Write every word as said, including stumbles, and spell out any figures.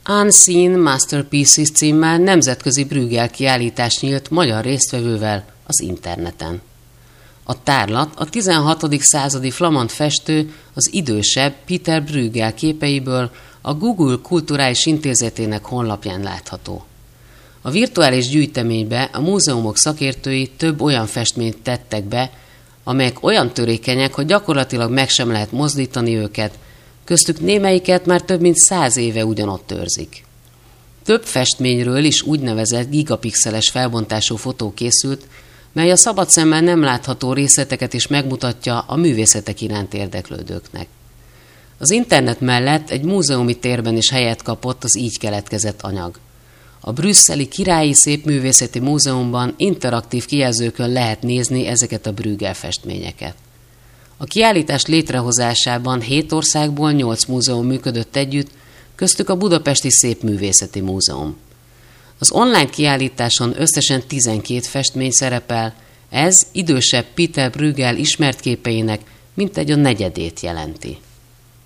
Unseen Masterpieces címmel nemzetközi Bruegel kiállítás nyílt magyar résztvevővel az interneten. A tárlat a tizenhatodik századi flamand festő, az idősebb Peter Bruegel képeiből a Google Kulturális Intézetének honlapján látható. A virtuális gyűjteménybe a múzeumok szakértői több olyan festményt tettek be, amelyek olyan törékenyek, hogy gyakorlatilag meg sem lehet mozdítani őket, köztük némelyiket már több mint száz éve ugyanott őrzik. Több festményről is úgynevezett gigapixeles felbontású fotó készült, mely a szabad szemmel nem látható részleteket is megmutatja a művészetek iránt érdeklődőknek. Az internet mellett egy múzeumi térben is helyet kapott az így keletkezett anyag. A brüsszeli Királyi Szépművészeti Múzeumban interaktív kijelzőkön lehet nézni ezeket a Bruegel festményeket. A kiállítás létrehozásában hét országból nyolc múzeum működött együtt, köztük a Budapesti Szépművészeti Múzeum. Az online kiállításon összesen tizenkét festmény szerepel, ez idősebb Peter Bruegel ismert képeinek mintegy a negyedét jelenti.